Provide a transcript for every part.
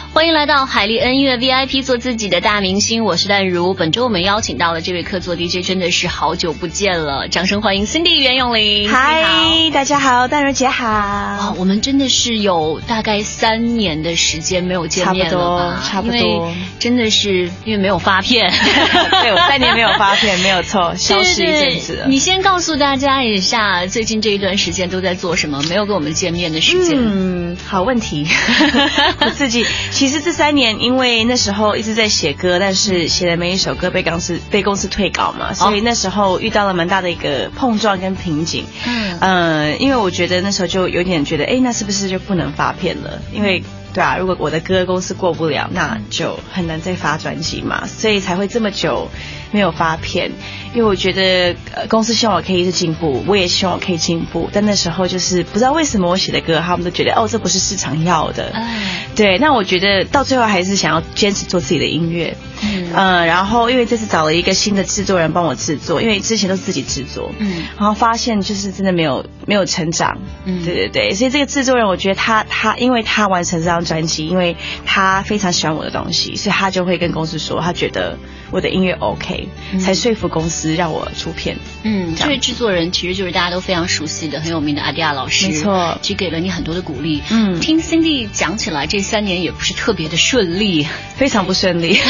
欢迎来到海丽恩音乐 VIP， 做自己的大明星，我是淡如。本周我们邀请到了这位客座 DJ， 真的是好久不见了，掌声欢迎 Cindy 袁咏琳。 嗨，大家好，淡如姐好。 我们真的是有大概3年的时间没有见面了吧？ 差不多。 因为真的是因为没有发片， 对，我3年没有发片，没有错，消失一阵子了。 你先告诉大家一下，最近这一段时间都在做什么？没有跟我们见面的时间。 好问题。我自己其实这3年，因为那时候一直在写歌，但是写的每一首歌被公司退稿嘛，所以那时候遇到了蛮大的一个碰撞跟瓶颈。因为我觉得那时候就有点觉得，那是不是就不能发片了？因为对啊，如果我的歌公司过不了，那就很难再发专辑嘛，所以才会这么久没有发片。因为我觉得公司希望我可以一直进步，我也希望我可以进步，但那时候就是不知道为什么我写的歌，他们都觉得这不是市场要的。对，那我觉得到最后还是想要坚持做自己的音乐。然后因为这次找了一个新的制作人帮我制作，因为之前都自己制作。然后发现就是真的没有成长。对，所以这个制作人我觉得他因为他完成这张专辑，因为他非常喜欢我的东西，所以他就会跟公司说他觉得我的音乐 OK，才说服公司让我出片。 这位制作人其实就是大家都非常熟悉的很有名的阿迪亚老师。 没错， 其实给了你很多的鼓励。听 Cindy 讲起来，这3年也不是特别的顺利， 非常不顺利。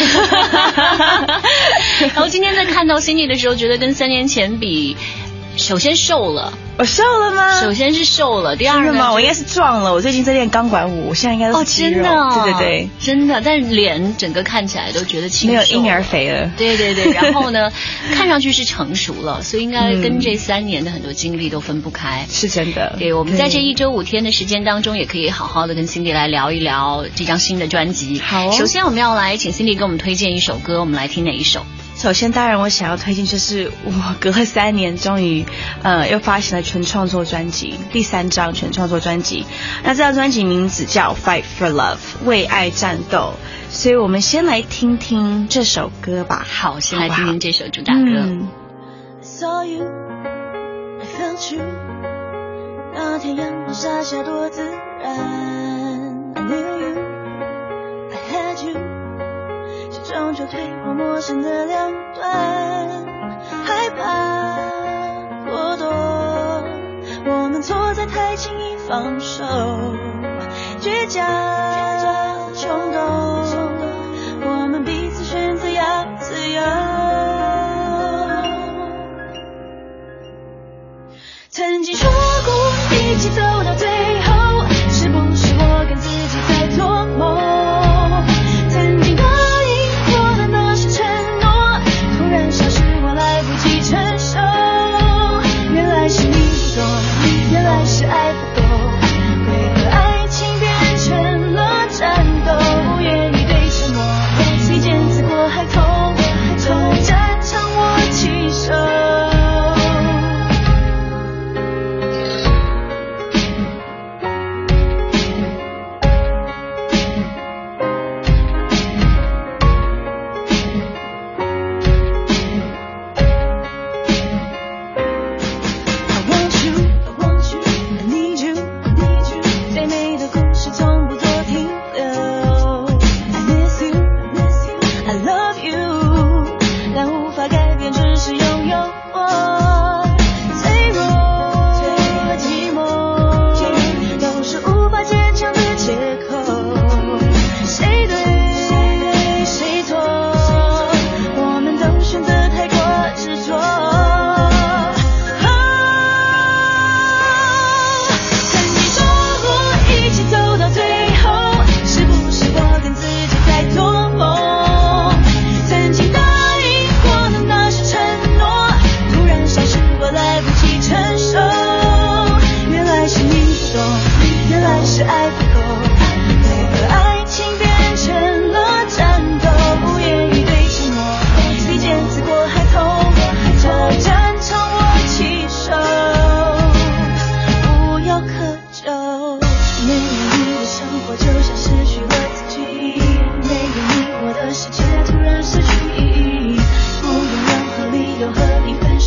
然后今天在看到 Cindy 的时候，觉得跟3年前比，首先瘦了。 我瘦了吗？ 首先是瘦了，第二呢？ 真的吗？我应该是壮了。我最近在练钢管舞，我现在应该都是肌肉。 真的， 对， 真的。但是脸整个看起来都觉得清瘦， 没有婴儿肥了。 对。然后呢，看上去是成熟了，所以应该跟这3年的很多经历都分不开。 是真的。 对，我们在这1周5天的时间当中，也可以好好的跟 Cindy 来聊一聊这张新的专辑。 好。 首先我们要来请 Cindy 给我们推荐一首歌，我们来听哪一首？ 首先当然我想要推荐就是我隔了3年终于又发行了全创作专辑，第3张全创作专辑。那这张专辑名字叫 Fight for Love， 为爱战斗。所以我们先来听听这首歌吧。 好，先来听听这首主打歌。 I saw you, I felt you， 那天阳光洒下多自然。 I knew you, I had you，终究退往陌生的两端，害怕过多，我们错在太轻易放手，倔强冲动，我们彼此选择要自由。曾经说过一起走到最后，是不是我跟自己在做梦？曾经消失我来不及承受，原来是你不懂，原来是爱不够，为何爱情变成了战斗，愿意对什么虽见刺过还痛，从战场我起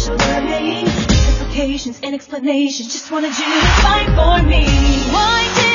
手。And explanations, just wanted you to fight for me. Why did